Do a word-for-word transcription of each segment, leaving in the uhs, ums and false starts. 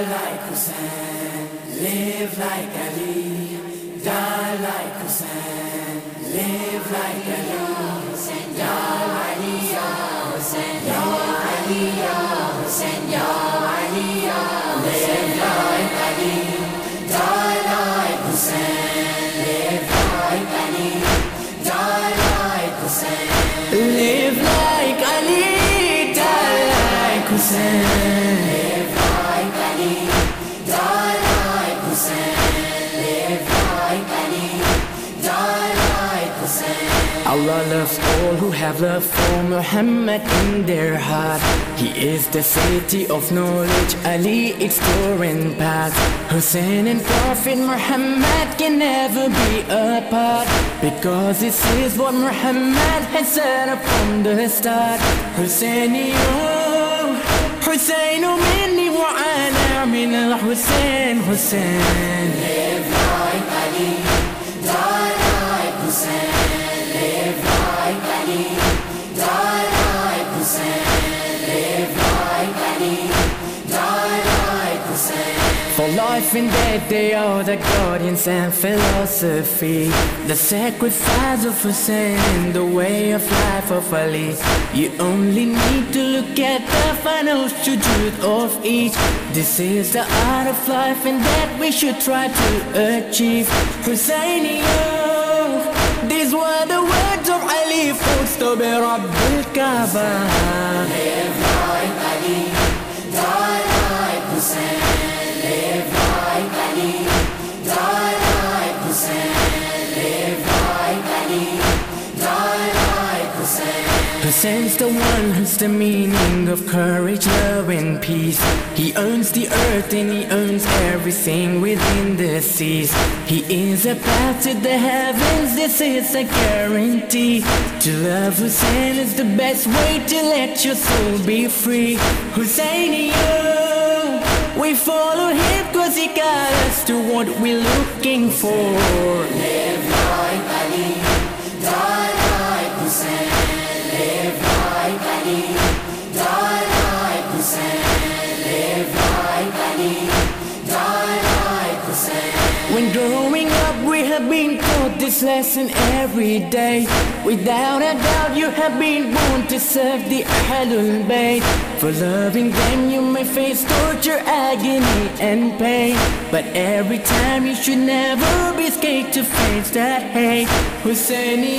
Die like Hussein, live like Ali. Die like Hussein, live like Ali. Hussein, Ya Ali, Ya Hussein, Ya Ali, Ya Hussein, Ya Ali, Ya live like Ali. Die like Hussein, live like Ali. Die like Hussein, live like Ali. Die like Hussein, live like Ali. Die like Hussein, live like Ali. Die like Hussein. Allah loves all who have love for Muhammad in their heart. He is the city of knowledge, Ali exploring path. Hussein and Prophet Muhammad can never be apart, because this is what Muhammad has said up from the start. Hussein, Hussein minni wa ana min al-Hussein. Hussein, live like Ali. Die like Hussein, live like Ali. Die like Hussein, live like Ali. Die like Hussein. For life and death they are the guardians and philosophy. The sacrifice of Hussein, the way of life of Ali. You only need to look at the final sujood of each. This is the art of life and that we should try to achieve. Hussein, these were the words of Ali, Fustu bi Rabbil Kaaba. Live like Ali, die like Hussein. Live like Ali, die like Hussein. Live like Ali, die like Hussein. Hussein's the one who's the meaning of courage, love and peace. He owns the earth and he owns everything within the seas. He is a path to the heavens, this is a guarantee. To love Hussein is the best way to let your soul be free. Hussein, we follow him cause he got us to what we're looking for. Live like Ali, die like Hussein. Live like Ali, die like Hussein. Live like Ali, die like Hussein. When growing up we have been taught this lesson every day. Without a doubt you have been born to serve the Ahlul Bayt. For loving them you may face torture, agony and pain, but every time you should never be scared to face that hate. Hussein,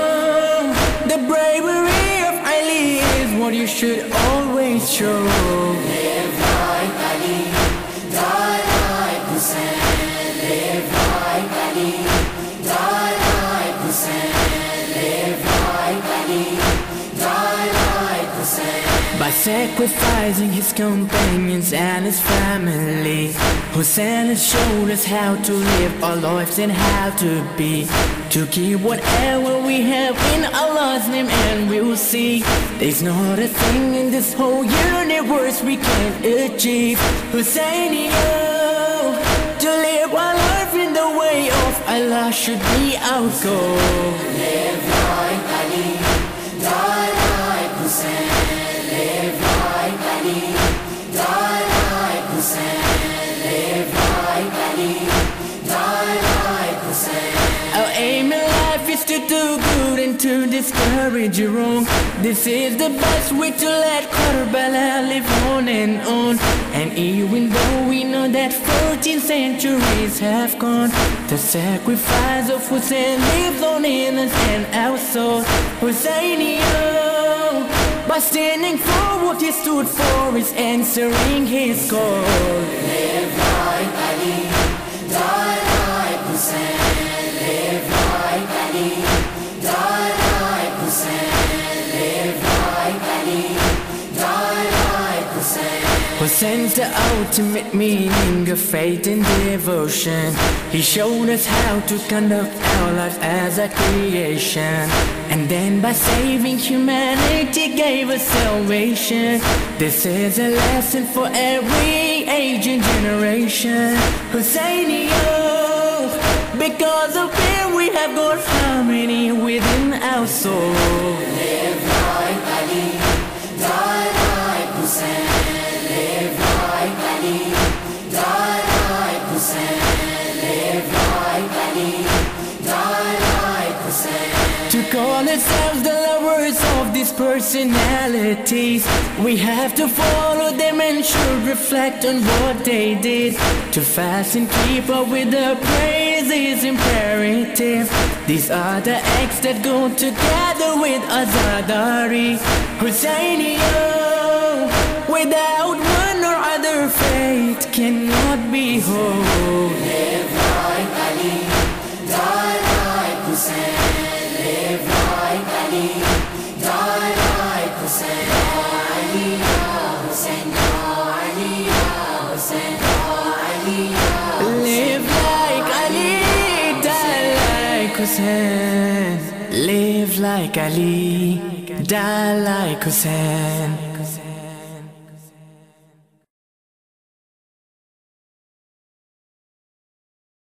the bravery of Ali is what you should always show. Live like Ali, die like Hussein. Live like Ali, die like Hussein. Live like Ali, die like Hussein. By sacrificing his companions and his family, Hussein has showed us how to live our lives and how to be, to keep whatever we have in Allah's name, and we'll see there's not a thing in this whole universe we can't achieve. Hussein, to live our life in the way of Allah should be our goal. Live like Ali, die like Hussein. Live like Ali, die like Hussein. Live like Ali, die like Hussein. Our aim in life is to do good and to discourage wrong. This is the best way to let Karbala live on and on. And even though we know that fourteen centuries have gone, the sacrifice of Hussein lives on in us and our souls. Hussein, by standing for what he stood for is answering his call. Live like Ali, die like Hussein. Live like Ali, die like Hussein. Live like Ali, die like Hussein. Hussein's the ultimate meaning of faith and devotion. He showed us how to conduct our lives as a creation, and then by saving humanity gave us salvation. This is a lesson for every age and generation. Hussein, because of him we have got harmony within our soul. Live like Ali, die like Hussein. Live like Ali, ourselves the lovers of these personalities. We have to follow them and should reflect on what they did. To fast and keep up with the praise is imperative. These are the acts that go together with Azadari Hussainiya. Without one or other, faith cannot be whole. Live like Ali, die like Hussein. Live like Ali, die like Hussein. Ali ya Hussein, Ali ya Hussein, Ali ya Hussein. Live like Ali, die like Hussein. Live like Ali, die like Hussein.